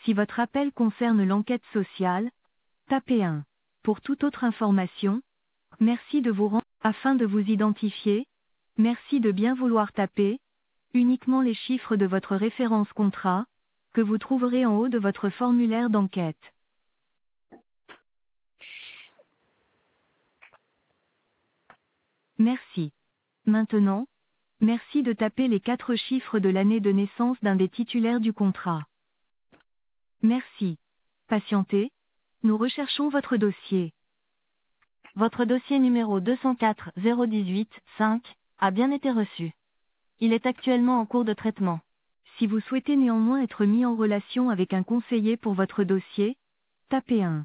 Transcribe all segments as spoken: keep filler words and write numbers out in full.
Si votre appel concerne l'enquête sociale, tapez un. Pour toute autre information, merci de vous rendre. Afin de vous identifier, merci de bien vouloir taper uniquement les chiffres de votre référence contrat, que vous trouverez en haut de votre formulaire d'enquête. Merci. Maintenant, merci de taper les quatre chiffres de l'année de naissance d'un des titulaires du contrat. Merci. Patientez, nous recherchons votre dossier. Votre dossier numéro deux cent quatre zéro dix-huit cinq a bien été reçu. Il est actuellement en cours de traitement. Si vous souhaitez néanmoins être mis en relation avec un conseiller pour votre dossier, tapez un.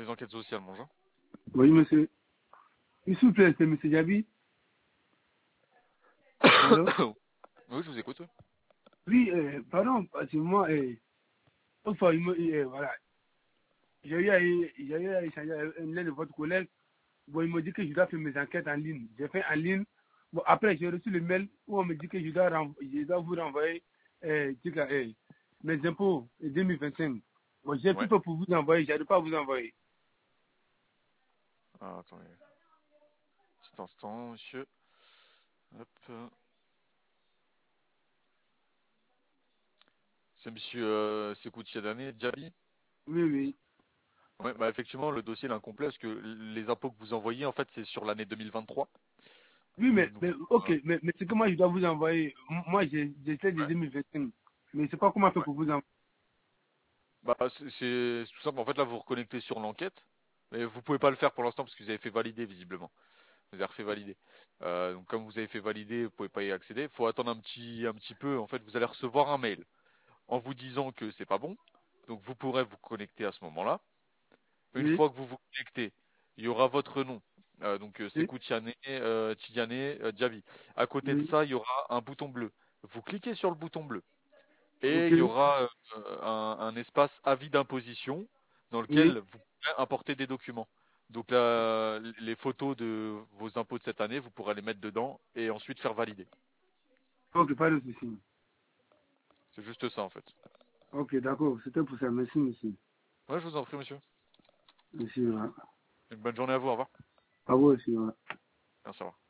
les enquêtes sociales, bonjour. Oui, monsieur. S'il vous plaît, c'est monsieur Jabi. Allô? Oui, je vous écoute. Oui, euh, pardon, parce que moi, euh, enfin, il me, euh, voilà, j'ai eu à, j'ai eu à échanger avec l'un de votre collègue. Bon, il me dit que je dois faire mes enquêtes en ligne. J'ai fait en ligne. Bon, après, j'ai reçu le mail où on me dit que je dois, renvo- je dois vous renvoyer euh, tu sais, euh, mes impôts de deux mille vingt-cinq. Bon, j'ai tout Ouais. fait pour vous envoyer, je n'arrive pas à vous envoyer. Ah, attendez. Petit instant, monsieur. Hop. C'est monsieur euh, Sekou Tchadane, Djabi. Oui, oui. Ouais, bah effectivement, le dossier est incomplet parce que les impôts que vous envoyez, en fait, c'est sur l'année deux mille vingt-trois. Oui, Nous, mais, nous, mais ok, euh, mais, mais c'est que moi, je dois vous envoyer. M- Moi, j'ai j'ai fait de ouais, deux mille vingt-cinq. Mais c'est pas comment faire ouais. pour vous envoyer. Bah, c'est c'est tout simple. En fait, là, vous vous reconnectez sur l'enquête, mais vous pouvez pas le faire pour l'instant parce que vous avez fait valider visiblement. Vous avez refait valider. Euh, donc, comme vous avez fait valider, vous pouvez pas y accéder. Faut attendre un petit, un petit peu. En fait, vous allez recevoir un mail en vous disant que c'est pas bon. Donc, vous pourrez vous connecter à ce moment-là. Une Oui, fois que vous vous connectez, il y aura votre nom. Euh, donc, euh, oui, Sekou Tiane, euh, Tidiane, euh, Djabi. À côté de oui. ça, il y aura un bouton bleu. Vous cliquez sur le bouton bleu. Et Ok, il y aura euh, un, un espace avis d'imposition dans oui. lequel vous pourrez importer des documents. Donc là, les photos de vos impôts de cette année, vous pourrez les mettre dedans et ensuite faire valider. Ok, pas de souci. C'est juste ça en fait. Ok, d'accord. C'était pour ça. Merci, monsieur. Ouais, je vous en prie, monsieur. Monsieur, ouais. Une bonne journée à vous. Au revoir. À vous aussi, ouais. Merci. Au revoir.